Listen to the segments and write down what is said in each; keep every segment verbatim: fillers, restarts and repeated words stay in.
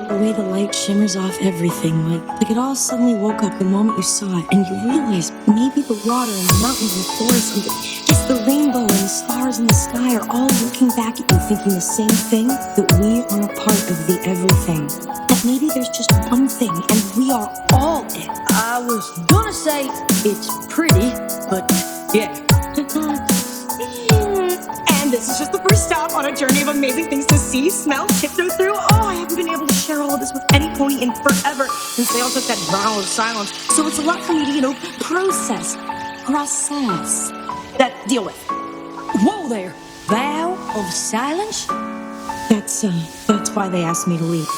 The way the light shimmers off everything, like, like it all suddenly woke up the moment you saw it, and you realize maybe the water and the mountains and the forest and the, just the rainbow and the stars in the sky are all looking back at you thinking the same thing, that we are a part of the everything. That maybe there's just one thing, and we are all it. I was gonna say it's pretty, but yeah. And this is just the first stop on a journey of amazing things to see, smell, tiptoe through. Oh, I haven't been able to share all of this with any pony in forever since they all took that vow of silence. So it's a lot for me to, you know, process, process, that deal with. Whoa there! Vow of silence? That's, uh, that's why they asked me to leave.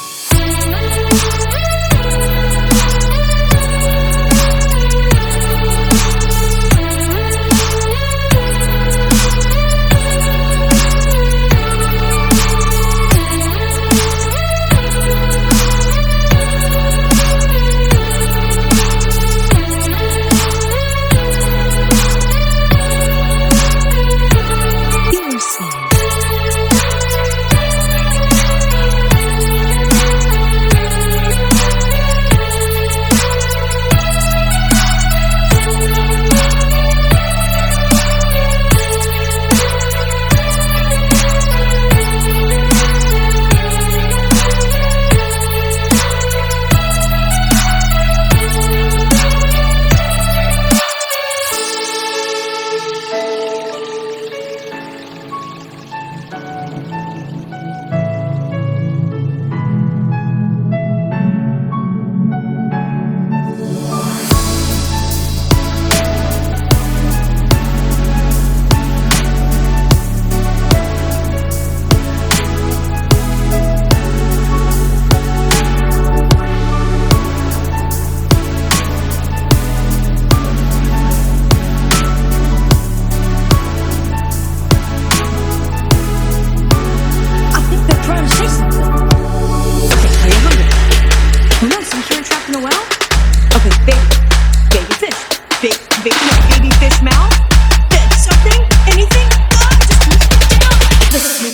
Baby, baby fish mouth? Something? Anything? Ah, just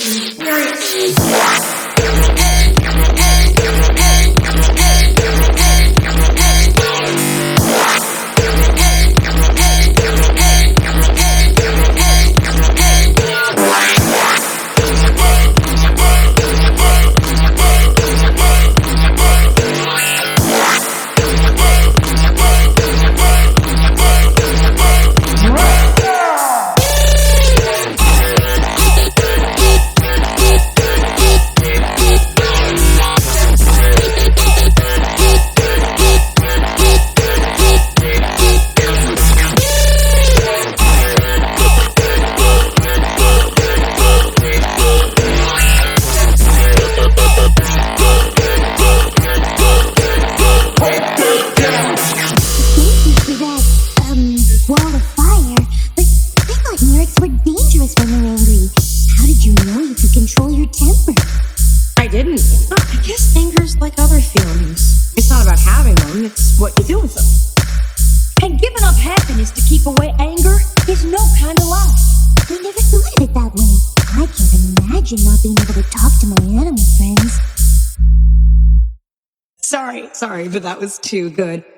control your temper. I didn't. Oh, I guess anger's like other feelings. It's not about having them, it's what you do with them. And giving up happiness to keep away anger is no kind of life. I never thought of it that way. I can't imagine not being able to talk to my animal friends. Sorry, sorry, but that was too good.